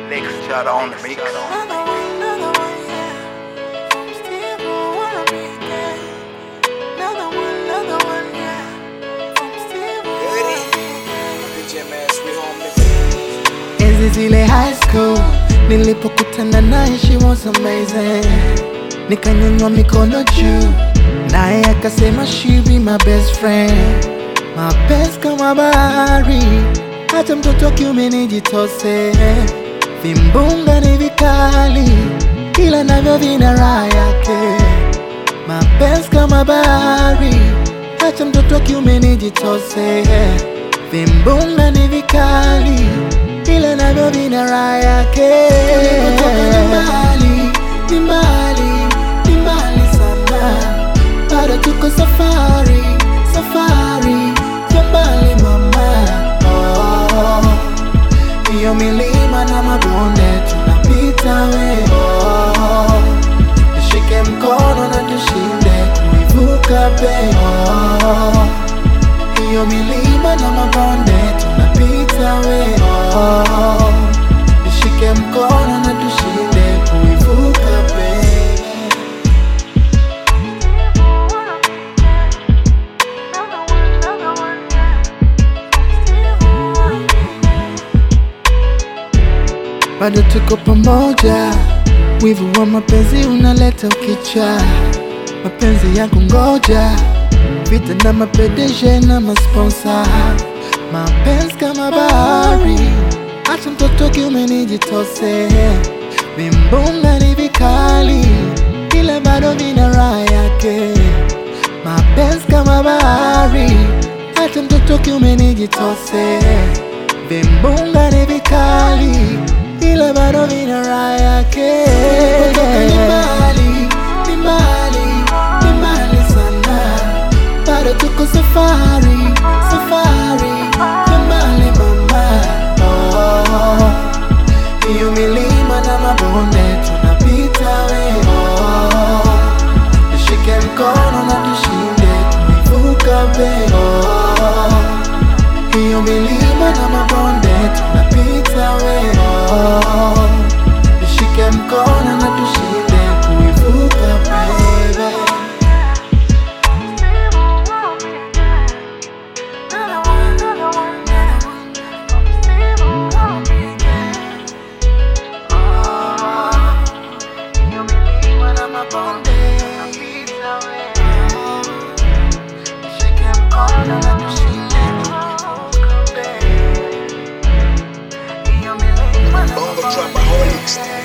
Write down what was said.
Next shot on the mix. Enzi zile high school nilipokutana naye, she was amazing. Nikanyanyua mikono juu, naye akasema she be my best friend. Mapenzi kama bahari, hata mtoto wa kiume nijitose. Vimbunga ni vikali, ila navyo vina raha yake. Mapenzi kama bahari, hata mtoto wa kiume nijitose. Vimbunga ni vikali, ila navyo vina raha yake. Tulikotoka ni mbali, ni mbali sana. Bado tuko safari ya mbali mama. Iyo milima na mabonde tunapita we. Nishike mkono na tushinde kuivuka peo. Iyo milima na mabonde tunapita we. Nishike mkono na tushinde kuivuka peo. Bado tuko pamoja, wivu wa mapenzi unaleta ukicha. Mapenzi yangu ngoja, vita na mapedeje na masponsa. Mapenzi kama bahari, hata mtoto kiume nijitose. Vimbunga ni vikali, ila bado vina raha yake. Mapenzi kama bahari, hata mtoto kiume nijitose. Vimbunga ni vikali, ila bado vina raha yake. Ni mbali sana. Bado tuko safari ya mbali mama. Iyo milima na mabonde tunapita we. Nishike mkono na tushinde kuivuka peo. Iyo milima na mabonde tunapita we. Nishike mkono na tushinde kuivuka baby. Iyo milima na mabonde tunapita we. Nishike mkono na tushinde kuivuka baby. Iyo milima na mabonde.